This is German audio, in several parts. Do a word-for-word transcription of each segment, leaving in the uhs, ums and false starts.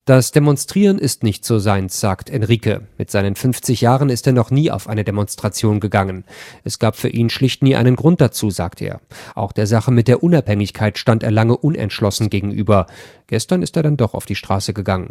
Das Demonstrieren ist nicht so seins, sagt Enrique. Mit seinen fünfzig Jahren ist er noch nie auf eine Demonstration gegangen. Es gab für ihn schlicht nie einen Grund dazu, sagt er. Auch der Sache mit der Unabhängigkeit stand er lange unentschlossen gegenüber. Gestern ist er dann doch auf die Straße gegangen.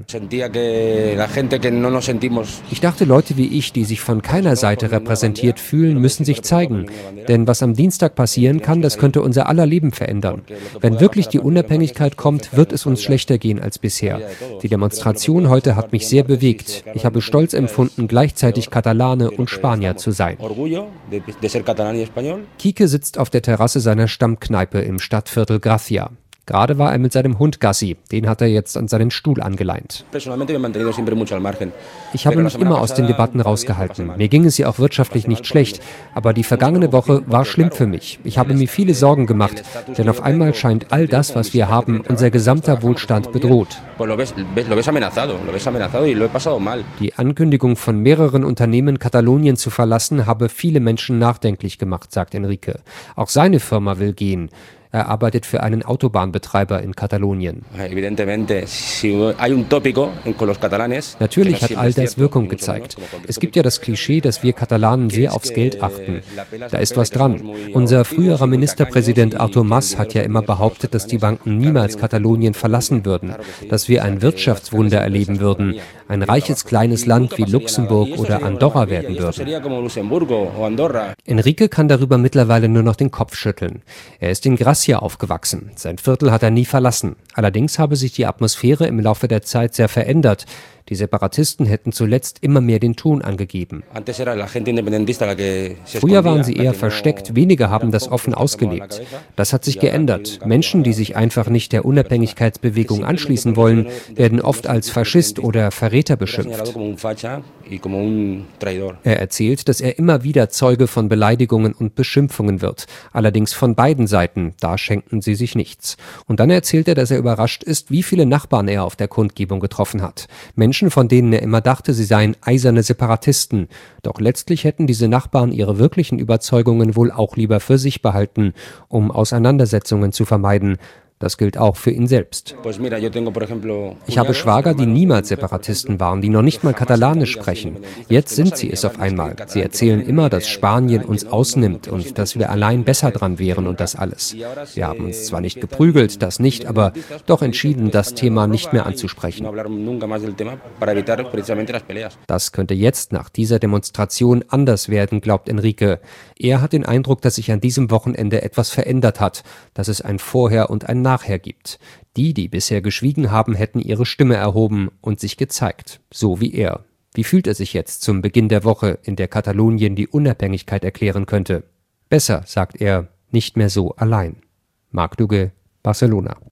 Ich dachte, Leute wie ich, die sich von keiner Seite repräsentiert fühlen, müssen sich zeigen. Denn was am Dienstag passieren kann, das könnte unser aller Leben verändern. Wenn wirklich die Unabhängigkeit kommt, wird es uns schlechter gehen als bisher. Die Demonstration heute hat mich sehr bewegt. Ich habe Stolz empfunden, gleichzeitig Katalane und Spanier zu sein. Quique sitzt auf der Terrasse seiner Stammkneipe im Stadtviertel Gracia. Gerade war er mit seinem Hund Gassi, den hat er jetzt an seinen Stuhl angeleint. Ich habe mich immer aus den Debatten rausgehalten. Mir ging es ja auch wirtschaftlich nicht schlecht, aber die vergangene Woche war schlimm für mich. Ich habe mir viele Sorgen gemacht, denn auf einmal scheint all das, was wir haben, unser gesamter Wohlstand bedroht. Die Ankündigung von mehreren Unternehmen, Katalonien zu verlassen, habe viele Menschen nachdenklich gemacht, sagt Enrique. Auch seine Firma will gehen. Er arbeitet für einen Autobahnbetreiber in Katalonien. Natürlich hat all das Wirkung gezeigt. Es gibt ja das Klischee, dass wir Katalanen sehr aufs Geld achten. Da ist was dran. Unser früherer Ministerpräsident Artur Mas hat ja immer behauptet, dass die Banken niemals Katalonien verlassen würden, dass wir ein Wirtschaftswunder erleben würden, ein reiches kleines Land wie Luxemburg oder Andorra werden würden. Enrique kann darüber mittlerweile nur noch den Kopf schütteln. Er ist in Gracia aufgewachsen. Sein Viertel hat er nie verlassen. Allerdings habe sich die Atmosphäre im Laufe der Zeit sehr verändert. Die Separatisten hätten zuletzt immer mehr den Ton angegeben. Früher waren sie eher versteckt, wenige haben das offen ausgelebt. Das hat sich geändert. Menschen, die sich einfach nicht der Unabhängigkeitsbewegung anschließen wollen, werden oft als Faschist oder Verräter beschimpft. Er erzählt, dass er immer wieder Zeuge von Beleidigungen und Beschimpfungen wird. Allerdings von beiden Seiten, da schenken sie sich nichts. Und dann erzählt er, dass er überrascht ist, wie viele Nachbarn er auf der Kundgebung getroffen hat. Menschen, von denen er immer dachte, sie seien eiserne Separatisten. Doch letztlich hätten diese Nachbarn ihre wirklichen Überzeugungen wohl auch lieber für sich behalten, um Auseinandersetzungen zu vermeiden. Das gilt auch für ihn selbst. Ich habe Schwager, die niemals Separatisten waren, die noch nicht mal Katalanisch sprechen. Jetzt sind sie es auf einmal. Sie erzählen immer, dass Spanien uns ausnimmt und dass wir allein besser dran wären und das alles. Wir haben uns zwar nicht geprügelt, das nicht, aber doch entschieden, das Thema nicht mehr anzusprechen. Das könnte jetzt nach dieser Demonstration anders werden, glaubt Enrique. Er hat den Eindruck, dass sich an diesem Wochenende etwas verändert hat, dass es ein Vorher und ein Nachher gibt. Die, die bisher geschwiegen haben, hätten ihre Stimme erhoben und sich gezeigt, so wie er. Wie fühlt er sich jetzt zum Beginn der Woche, in der Katalonien die Unabhängigkeit erklären könnte? Besser, sagt er, nicht mehr so allein. Marc Dugge, Barcelona.